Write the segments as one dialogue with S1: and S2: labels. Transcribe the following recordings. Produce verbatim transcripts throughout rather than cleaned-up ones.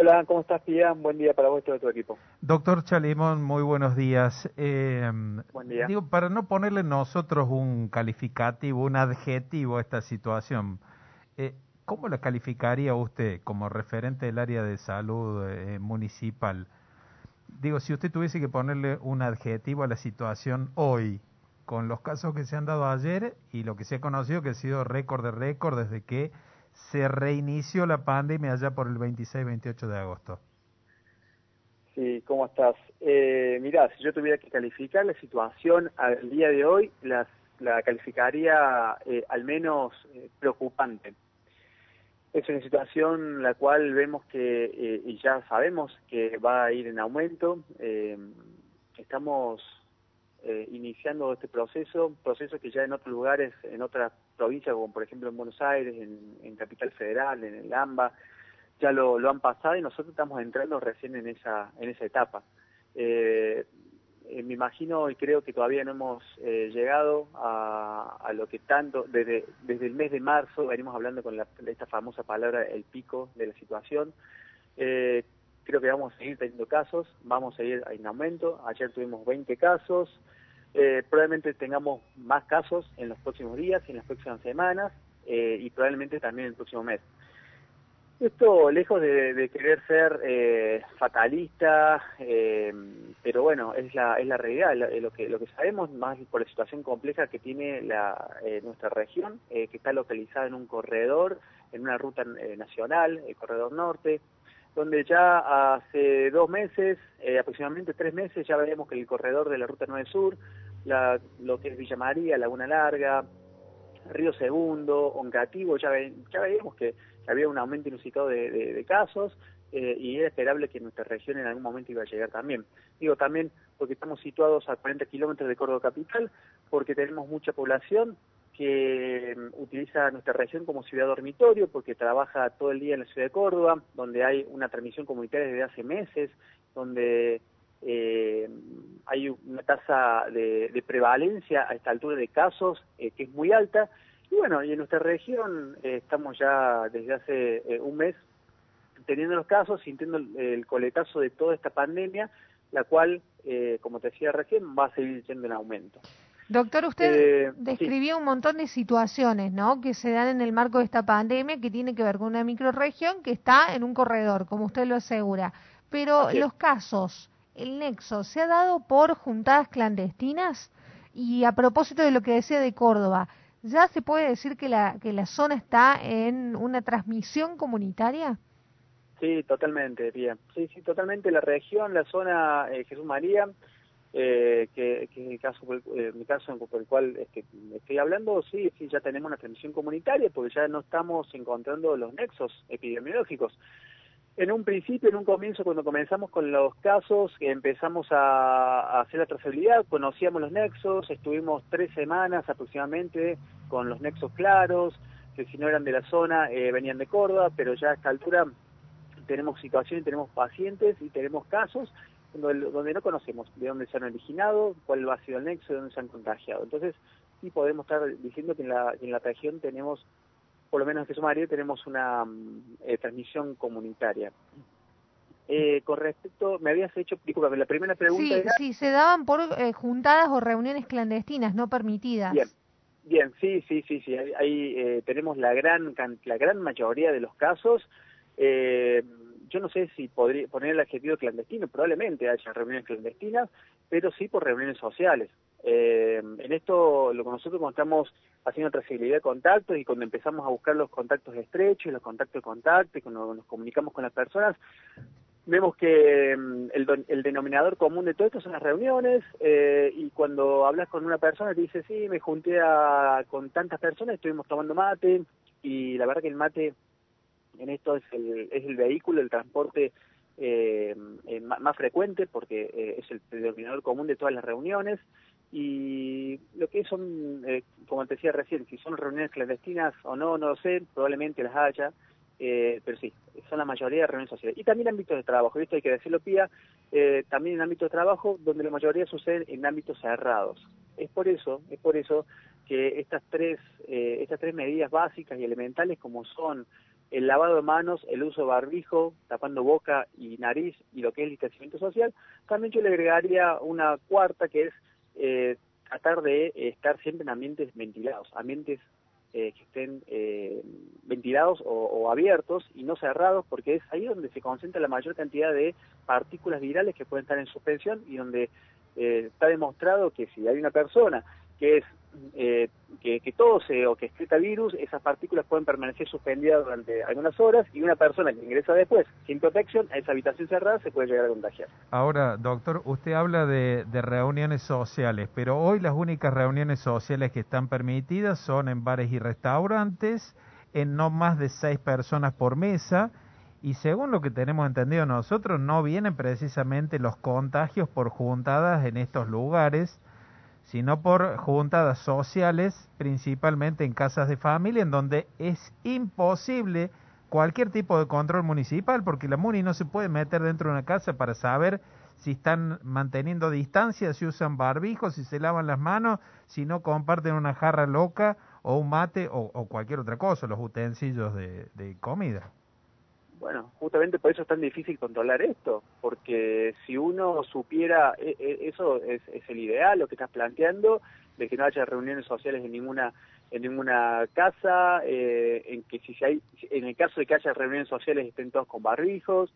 S1: Hola, ¿cómo estás, Pía? Buen día para vos y todo tu equipo.
S2: Doctor Chalimón, muy buenos días. Eh,
S1: Buen día.
S2: digo, para no ponerle nosotros un calificativo, un adjetivo a esta situación, eh, ¿cómo la calificaría usted como referente del área de salud eh, municipal? Digo, si usted tuviese que ponerle un adjetivo a la situación hoy, con los casos que se han dado ayer y lo que se ha conocido que ha sido récord de récord desde que se reinició la pandemia allá por el veintiséis veintiocho de agosto.
S1: Sí, ¿cómo estás? Eh, mirá, si yo tuviera que calificar la situación al día de hoy, las, la calificaría eh, al menos eh, preocupante. Es una situación la cual vemos que, eh, y ya sabemos que va a ir en aumento. Eh, estamos eh, iniciando este proceso, proceso que ya en otros lugares, en otras provincias, como por ejemplo en Buenos Aires, en, en Capital Federal, en el AMBA, ya lo, lo han pasado y nosotros estamos entrando recién en esa en esa etapa. Eh, eh, me imagino y creo que todavía no hemos eh, llegado a, a lo que tanto, desde, desde el mes de marzo venimos hablando con la, esta famosa palabra, el pico de la situación. Eh, creo que vamos a seguir teniendo casos, vamos a seguir en aumento. Ayer tuvimos veinte casos, eh, probablemente tengamos más casos en los próximos días, en las próximas semanas eh, y probablemente también el próximo mes. Esto, lejos de, de querer ser eh, fatalista, eh, pero bueno, es la es la realidad, lo, lo que lo que sabemos, más por la situación compleja que tiene la eh, nuestra región, eh, que está localizada en un corredor, en una ruta eh, nacional, el corredor norte, donde ya hace dos meses, eh, aproximadamente tres meses, ya veremos que el corredor de la ruta nueve Sur, la, lo que es Villa María, Laguna Larga, Río Segundo, Oncativo, ya, ve, ya veíamos que había un aumento inusitado de, de, de casos eh, y era esperable que nuestra región en algún momento iba a llegar también. Digo también porque estamos situados a cuarenta kilómetros de Córdoba capital, porque tenemos mucha población que um, utiliza nuestra región como ciudad dormitorio, porque trabaja todo el día en la ciudad de Córdoba, donde hay una transmisión comunitaria desde hace meses, donde eh, hay una tasa de, de prevalencia a esta altura de casos eh, que es muy alta. Y bueno, y en nuestra región eh, estamos ya desde hace eh, un mes teniendo los casos, sintiendo el, el coletazo de toda esta pandemia, la cual, eh, como te decía recién, va a seguir yendo en aumento.
S3: Doctor, usted
S1: Eh, sí.
S3: describió un montón de situaciones, ¿no?, que se dan en el marco de esta pandemia, que tiene que ver con una microrregión que está en un corredor, como usted lo asegura. Pero
S1: Así es.
S3: los casos, el nexo, ¿se ha dado por juntadas clandestinas? Y a propósito de lo que decía de Córdoba, ¿ya se puede decir que la, que la zona está en una transmisión comunitaria?
S1: Sí, totalmente, bien. Sí, sí, totalmente. La región, la zona eh, Jesús María, eh, que, que es el caso, por el, eh, mi caso por el cual este, estoy hablando, sí, sí, ya tenemos una transmisión comunitaria porque ya no estamos encontrando los nexos epidemiológicos. En un principio, en un comienzo, cuando comenzamos con los casos, empezamos a, a hacer la trazabilidad, conocíamos los nexos, estuvimos tres semanas aproximadamente con los nexos claros, que si no eran de la zona, eh, venían de Córdoba, pero ya a esta altura tenemos situaciones, tenemos pacientes y tenemos casos donde, donde no conocemos de dónde se han originado, cuál ha sido el nexo, de dónde se han contagiado. Entonces, sí podemos estar diciendo que en la, en la región tenemos, por lo menos en Jesús María, tenemos una eh, transmisión comunitaria. Eh, con respecto, me habías hecho, discúlpame, la primera pregunta
S3: Sí,
S1: era...
S3: sí, se daban por eh, juntadas o reuniones clandestinas, no
S1: Bien,
S3: permitidas.
S1: bien, sí, sí, sí, sí, ahí, ahí eh, tenemos la gran, la gran mayoría de los casos. Eh, yo no sé si podría poner el adjetivo clandestino, probablemente haya reuniones clandestinas, pero sí por reuniones sociales. Eh, en esto, lo que nosotros cuando estamos haciendo trazabilidad de contactos y cuando empezamos a buscar los contactos estrechos, los contactos de contacto, y cuando nos comunicamos con las personas, vemos que mm, el, don- el denominador común de todo esto son las reuniones, eh, y cuando hablas con una persona te dice, sí, me junté a, con tantas personas, estuvimos tomando mate, y la verdad que el mate en esto es el, es el vehículo, el transporte eh, eh, más, más frecuente, porque eh, es el denominador común de todas las reuniones, y lo que son, eh, como te decía recién, si son reuniones clandestinas o no, no lo sé, probablemente las haya, eh, pero sí, son la mayoría de reuniones sociales. Y también ámbitos de trabajo, y esto hay que decirlo, Pía, eh, también en ámbitos de trabajo, donde la mayoría suceden en ámbitos cerrados. Es por eso, es por eso que estas tres, eh, estas tres medidas básicas y elementales, como son el lavado de manos, el uso de barbijo, tapando boca y nariz y lo que es el distanciamiento social. También yo le agregaría una cuarta que es eh, tratar de estar siempre en ambientes ventilados, ambientes eh, que estén eh, ventilados o, o abiertos y no cerrados, porque es ahí donde se concentra la mayor cantidad de partículas virales que pueden estar en suspensión y donde eh, está demostrado que si hay una persona que es eh, que, que tose o que excreta virus, esas partículas pueden permanecer suspendidas durante algunas horas y una persona que ingresa después sin protección a esa habitación cerrada se puede llegar a contagiar.
S2: Ahora, doctor, usted habla de, de reuniones sociales, pero hoy las únicas reuniones sociales que están permitidas son en bares y restaurantes, en no más de seis personas por mesa, y según lo que tenemos entendido nosotros, no vienen precisamente los contagios por juntadas en estos lugares, sino por juntadas sociales, principalmente en casas de familia, en donde es imposible cualquier tipo de control municipal, porque la MUNI no se puede meter dentro de una casa para saber si están manteniendo distancia, si usan barbijos, si se lavan las manos, si no comparten una jarra loca o un mate o, o cualquier otra cosa, los utensilios de, de comida.
S1: Bueno, justamente por eso es tan difícil controlar esto, porque si uno supiera, eh, eh, eso es, es el ideal, lo que estás planteando, de que no haya reuniones sociales en ninguna en ninguna casa, eh, en que si hay, en el caso de que haya reuniones sociales estén todos con barbijos,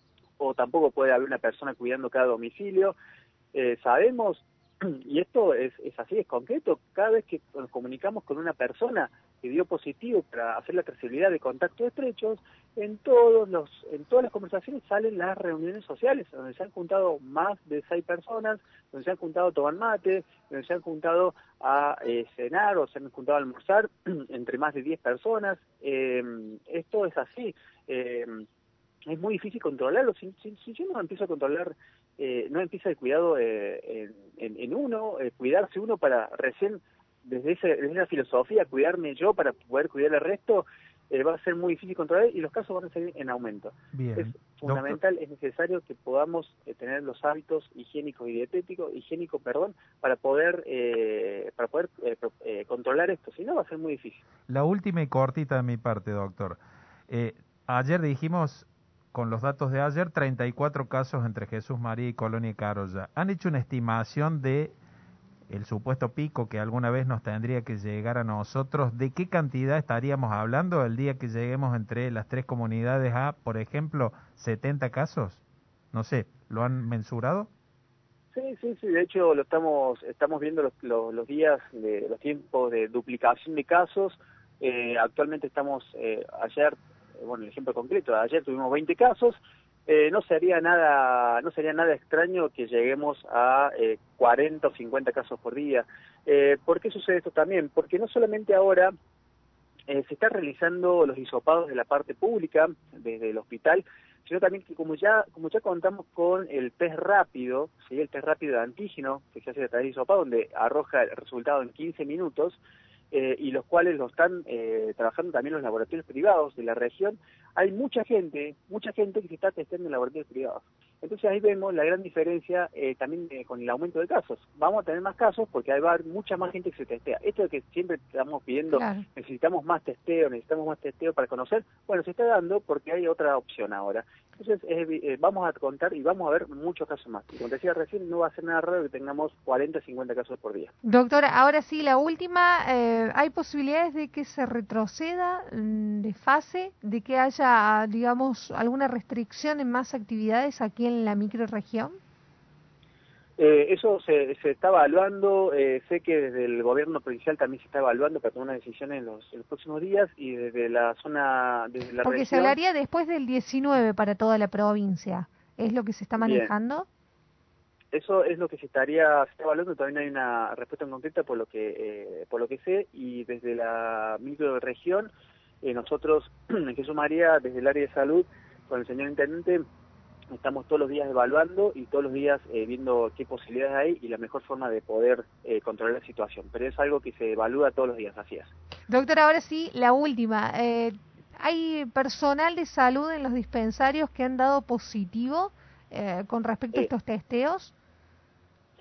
S1: o tampoco puede haber una persona cuidando cada domicilio. Eh, sabemos, y esto es, es así, es concreto, cada vez que nos comunicamos con una persona que dio positivo para hacer la trazabilidad de contactos estrechos, en todos los, en todas las conversaciones salen las reuniones sociales, donde se han juntado más de seis personas, donde se han juntado a tomar mate, donde se han juntado a eh, cenar o se han juntado a almorzar entre más de diez personas. Eh, esto es así. Eh, es muy difícil controlarlo. Si, si, si yo no empiezo a controlar, eh, no empieza el cuidado eh, en, en, en uno, eh, cuidarse uno para recién, desde, ese, desde esa filosofía, cuidarme yo para poder cuidar al resto, eh, va a ser muy difícil controlar y los casos van a seguir en aumento.
S2: Bien.
S1: Es fundamental, Doctor. Es necesario que podamos eh, tener los hábitos higiénicos y dietéticos, higiénicos, perdón, para poder, eh, para poder eh, eh, controlar esto, si no va a ser muy difícil.
S2: La última y cortita de mi parte, doctor. Eh, ayer dijimos, con los datos de ayer, treinta y cuatro casos entre Jesús María y Colonia y Carolla. ¿Han hecho una estimación de el supuesto pico que alguna vez nos tendría que llegar a nosotros? ¿De qué cantidad estaríamos hablando el día que lleguemos entre las tres comunidades a, por ejemplo, setenta casos? No sé, ¿lo han mensurado?
S1: Sí, sí, sí, de hecho lo estamos estamos viendo los, los, los días, de los tiempos de duplicación de casos. Eh, actualmente estamos, eh, ayer, bueno, el ejemplo concreto, ayer tuvimos veinte casos. Eh, no sería nada no sería nada extraño que lleguemos a eh, cuarenta o cincuenta casos por día. Eh, ¿Por qué sucede esto también? Porque no solamente ahora eh, se están realizando los hisopados de la parte pública, desde el hospital, sino también que como ya como ya contamos con el test rápido, ¿sí? El test rápido de antígeno, que se hace a través de hisopado, donde arroja el resultado en quince minutos, eh, y los cuales lo están eh, trabajando también los laboratorios privados de la región, hay mucha gente, mucha gente que se está testeando en laboratorios privados. Entonces ahí vemos la gran diferencia eh, también eh, con el aumento de casos. Vamos a tener más casos porque va a haber mucha más gente que se testea. Esto de que siempre estamos pidiendo, claro, necesitamos más testeo, necesitamos más testeo para conocer, bueno, se está dando porque hay otra opción ahora. Entonces eh, eh, vamos a contar y vamos a ver muchos casos más. Y como decía recién, no va a ser nada raro que tengamos cuarenta, cincuenta casos por día.
S3: Doctora, ahora sí, la última, eh, ¿hay posibilidades de que se retroceda de fase, de que haya, digamos, alguna restricción en más actividades aquí en la microrregión?
S1: Eh, eso se, se está evaluando, eh, sé que desde el gobierno provincial también se está evaluando para tomar una decisión en los, en los próximos días y desde la zona, desde la
S3: Porque
S1: región,
S3: se hablaría después del diecinueve para toda la provincia, ¿es lo que se está manejando?
S1: Bien. Eso es lo que se estaría se está evaluando, también hay una respuesta en concreta por lo que eh, por lo que sé, y desde la microrregión, eh, nosotros en Jesús María, desde el área de salud, con el señor intendente, estamos todos los días evaluando y todos los días eh, viendo qué posibilidades hay y la mejor forma de poder eh, controlar la situación. Pero es algo que se evalúa todos los días, así es.
S3: Doctora, ahora sí, la última. Eh, ¿Hay personal de salud en los dispensarios que han dado positivo eh, con respecto eh, a estos testeos?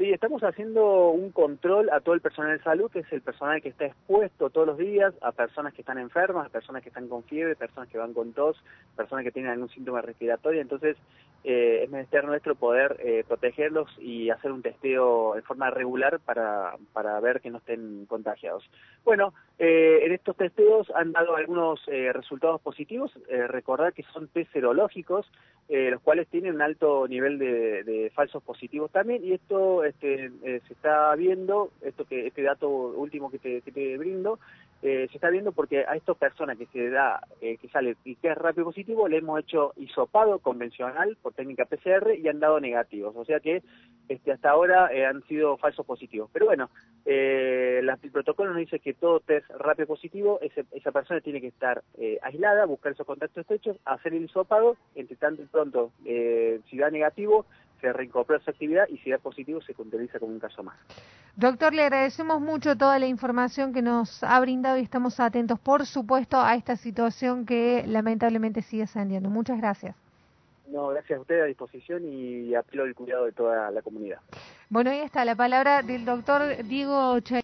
S1: Sí, estamos haciendo un control a todo el personal de salud, que es el personal que está expuesto todos los días a personas que están enfermas, a personas que están con fiebre, personas que van con tos, personas que tienen algún síntoma respiratorio. Entonces, eh, es menester nuestro poder eh, protegerlos y hacer un testeo en forma regular para, para ver que no estén contagiados. Bueno, eh, en estos testeos han dado algunos eh, resultados positivos. Eh, recordar que son test serológicos, eh, los cuales tienen un alto nivel de, de falsos positivos también, y esto este, eh, se está viendo, esto que este dato último que te, que te brindo, eh, se está viendo porque a estas personas que se da, eh, que sale y que es rápido positivo, le hemos hecho hisopado convencional por técnica P C R y han dado negativos, o sea que este, hasta ahora eh, han sido falsos positivos. Pero bueno, eh, la, el protocolo nos dice que todo test rápido positivo, ese, esa persona tiene que estar eh, aislada, buscar esos contactos estrechos, hacer el hisopado, entre tanto y pronto, eh, si da negativo, se reincorpora su actividad, y si da positivo se contabiliza como un caso más.
S3: Doctor, le agradecemos mucho toda la información que nos ha brindado y estamos atentos, por supuesto, a esta situación que lamentablemente sigue ascendiendo. Muchas gracias.
S1: No, gracias a usted, a disposición, y apelo el cuidado de toda la comunidad.
S3: Bueno, ahí está la palabra del doctor Diego Chay.